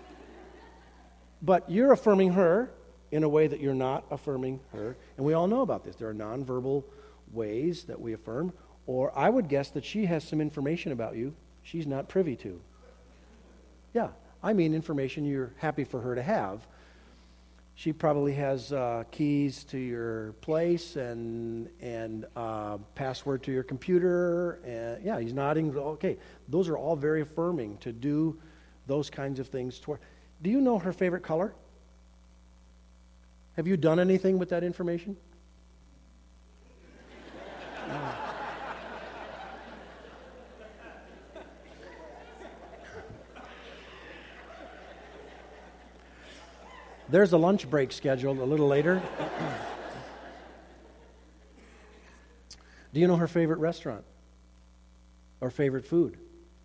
S1: But you're affirming her in a way that you're not affirming her. And we all know about this. There are nonverbal ways that we affirm. Or I would guess that she has some information about you she's not privy to. Yeah, I mean information you're happy for her to have. She probably has uh, keys to your place and and uh, password to your computer. And yeah, he's nodding. Okay, those are all very affirming to do those kinds of things. Toward. Do you know her favorite color? Have you done anything with that information? No. There's a lunch break scheduled a little later. Do you know her favorite restaurant? Or favorite food?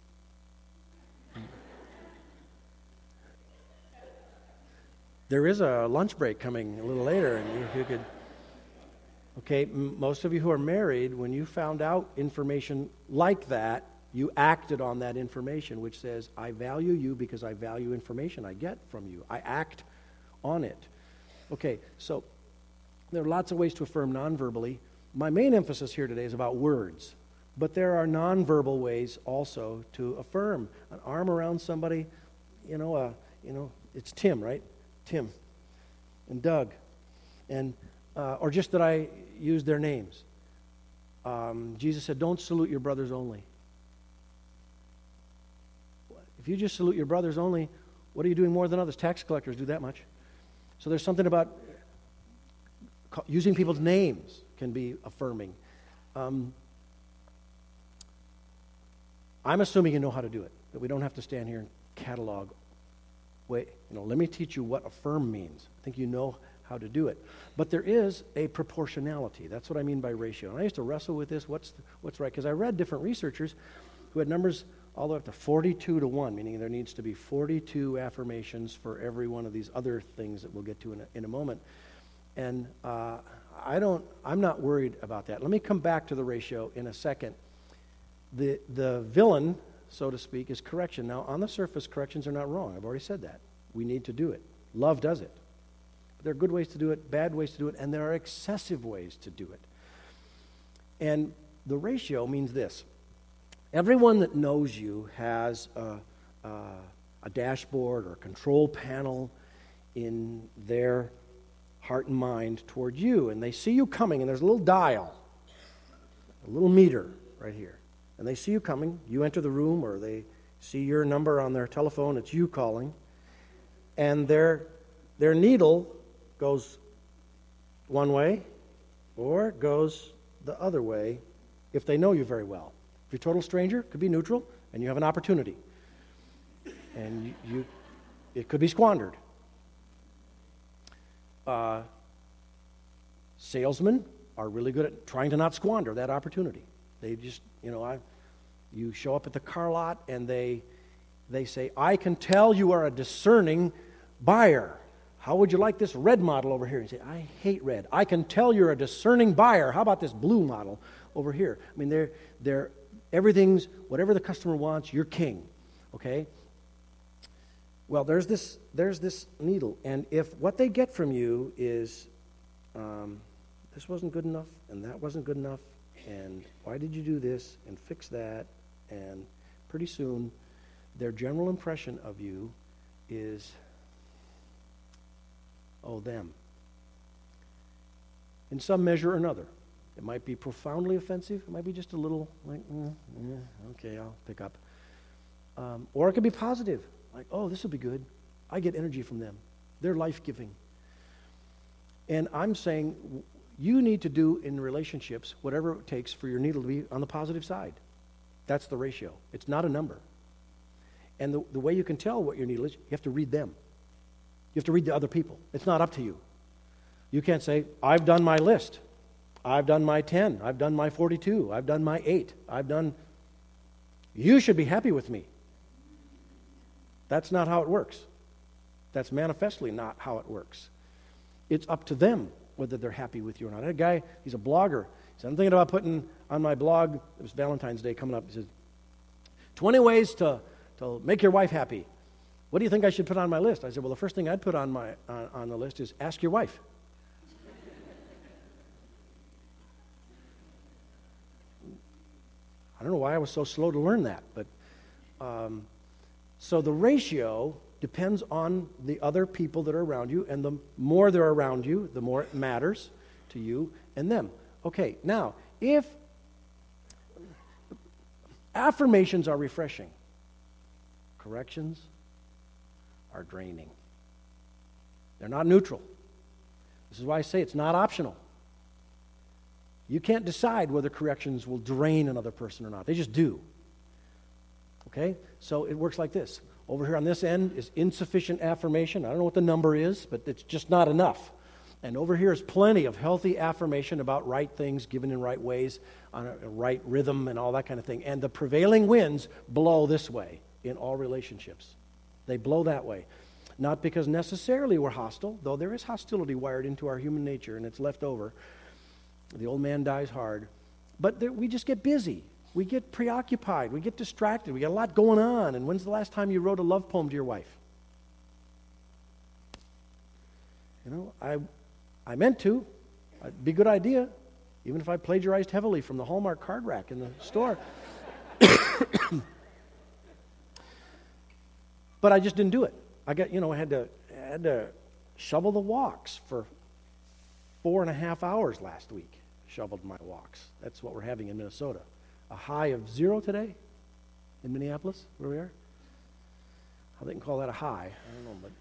S1: There is a lunch break coming a little later, and you, you could... Okay, m- most of you who are married, when you found out information like that, you acted on that information, which says, I value you because I value information I get from you. I act on it. Okay, so there are lots of ways to affirm non-verbally. My main emphasis here today is about words, but there are non-verbal ways also to affirm. An arm around somebody, you know, uh, you know, it's Tim, right? Tim and Doug, and uh, or just that I use their names. Um, Jesus said, "Don't salute your brothers only." If you just salute your brothers only, what are you doing more than others? Tax collectors do that much. So there's something about using people's names can be affirming. Um, I'm assuming you know how to do it, that we don't have to stand here and catalog. Wait, you know, let me teach you what affirm means. I think you know how to do it. But there is a proportionality. That's what I mean by ratio. And I used to wrestle with this, what's what's right? Because I read different researchers who had numbers all the way up to forty-two to one, meaning there needs to be forty-two affirmations for every one of these other things that we'll get to in a, in a moment. And uh, I don't, I'm not worried about that. Let me come back to the ratio in a second. The the villain, so to speak, is correction. Now, on the surface, corrections are not wrong. I've already said that. We need to do it. Love does it. But there are good ways to do it, bad ways to do it, and there are excessive ways to do it. And the ratio means this. Everyone that knows you has a, a, a dashboard or a control panel in their heart and mind toward you, and they see you coming, and there's a little dial, a little meter right here. And they see you coming, you enter the room, or they see your number on their telephone, it's you calling, and their their needle goes one way or goes the other way if they know you very well. If you're a total stranger, it could be neutral, and you have an opportunity. And you, you it could be squandered. Uh, salesmen are really good at trying to not squander that opportunity. They just, you know, I, you show up at the car lot and they they say, I can tell you are a discerning buyer. How would you like this red model over here? And you say, I hate red. I can tell you're a discerning buyer. How about this blue model over here? I mean, they're, they're, everything's, whatever the customer wants, you're king, okay? Well, there's this, there's this needle, and if what they get from you is, um, this wasn't good enough, and that wasn't good enough, and why did you do this, and fix that, and pretty soon their general impression of you is, oh, them. In some measure or another. It might be profoundly offensive. It might be just a little, like, mm, yeah, okay, I'll pick up. Um, or it could be positive. Like, oh, this will be good. I get energy from them. They're life-giving. And I'm saying you need to do in relationships whatever it takes for your needle to be on the positive side. That's the ratio. It's not a number. And the, the way you can tell what your needle is, you have to read them. You have to read the other people. It's not up to you. You can't say, I've done my list. I've done my ten. I've done my forty-two. I've done my eight. I've done... You should be happy with me. That's not how it works. That's manifestly not how it works. It's up to them whether they're happy with you or not. I had a guy, he's a blogger. He said, I'm thinking about putting on my blog, it was Valentine's Day coming up, he says, twenty ways to, to make your wife happy. What do you think I should put on my list? I said, well, the first thing I'd put on my on, on the list is ask your wife. I don't know why I was so slow to learn that, but um, so the ratio depends on the other people that are around you, and the more they're around you, the more it matters to you and them. Okay, now, if affirmations are refreshing, corrections are draining. They're not neutral. This is why I say it's not optional. You can't decide whether corrections will drain another person or not. They just do. Okay? So it works like this. Over here on this end is insufficient affirmation. I don't know what the number is, but it's just not enough. And over here is plenty of healthy affirmation about right things given in right ways, on a right rhythm and all that kind of thing. And the prevailing winds blow this way in all relationships. They blow that way. Not because necessarily we're hostile, though there is hostility wired into our human nature and it's left over. The old man dies hard. But there, we just get busy. We get preoccupied. We get distracted. We got a lot going on. And when's the last time you wrote a love poem to your wife? You know, I I meant to. It'd be a good idea, even if I plagiarized heavily from the Hallmark card rack in the store. But I just didn't do it. I got, you know, I had to I had to shovel the walks for four and a half hours last week. Shoveled my walks. That's what we're having in Minnesota. A high of zero today in Minneapolis, where we are. How they can call that a high, I don't know. But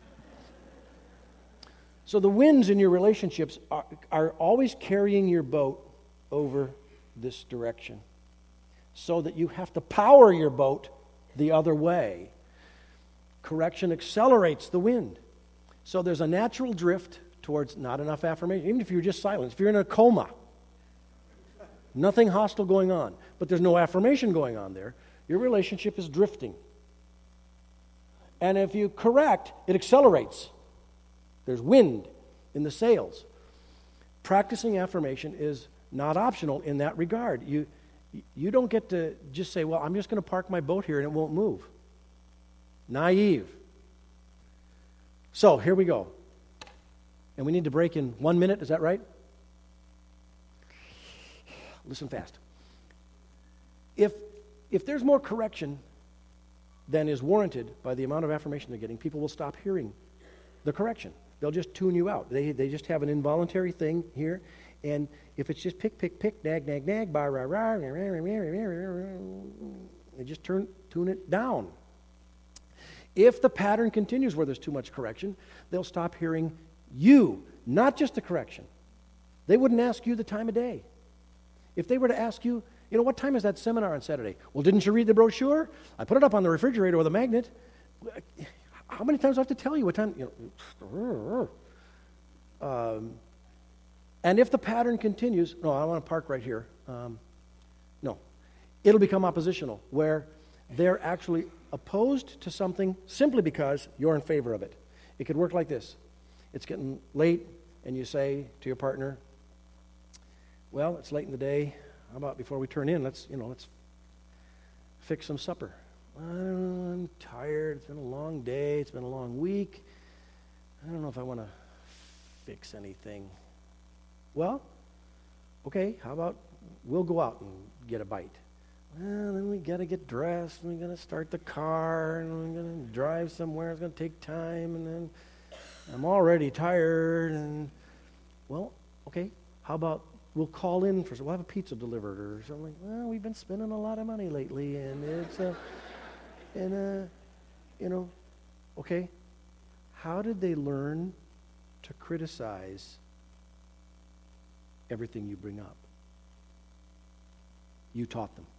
S1: so the winds in your relationships are, are always carrying your boat over this direction, so that you have to power your boat the other way. Correction accelerates the wind. So there's a natural drift towards not enough affirmation. Even if you're just silent, if you're in a coma, nothing hostile going on, but there's no affirmation going on there, your relationship is drifting. And if you correct, it accelerates. There's wind in the sails. Practicing affirmation is not optional in that regard. You You don't get to just say, well, I'm just going to park my boat here and it won't move. Naive. So, here we go. And we need to break in one minute, is that right? Listen fast. If, if there's more correction than is warranted by the amount of affirmation they're getting, people will stop hearing the correction. They'll just tune you out. They, they just have an involuntary thing here. And if it's just pick, pick, pick, nag, nag, nag, bar, rah, rah, they just turn, tune it down. If the pattern continues where there's too much correction, they'll stop hearing you, not just the correction. They wouldn't ask you the time of day. If they were to ask you, you know, what time is that seminar on Saturday? Well, didn't you read the brochure? I put it up on the refrigerator with a magnet. How many times do I have to tell you what time? You know, um, and if the pattern continues, no, I want to park right here. Um, no, it'll become oppositional, where they're actually opposed to something simply because you're in favor of it. It could work like this. It's getting late, and you say to your partner, well, it's late in the day. How about before we turn in, let's, you know, let's fix some supper. I'm tired. It's been a long day. It's been a long week. I don't know if I want to fix anything. Well, okay, how about we'll go out and get a bite. Well, then we got to get dressed, and we got to start the car, and we're going to drive somewhere. It's going to take time, and then I'm already tired. And well, okay, how about we'll call in for, we'll have a pizza delivered or something. Well, we've been spending a lot of money lately, and it's uh, and uh, you know, okay. How did they learn to criticize everything you bring up? You taught them.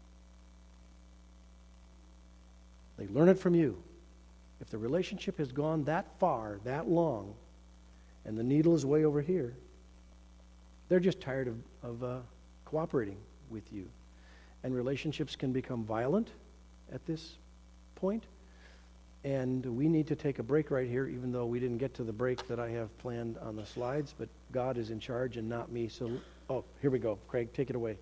S1: They learn it from you. If the relationship has gone that far, that long, and the needle is way over here, they're just tired of, of uh, cooperating with you. And relationships can become violent at this point. And we need to take a break right here, even though we didn't get to the break that I have planned on the slides. But God is in charge and not me. So, oh, here we go. Craig, take it away.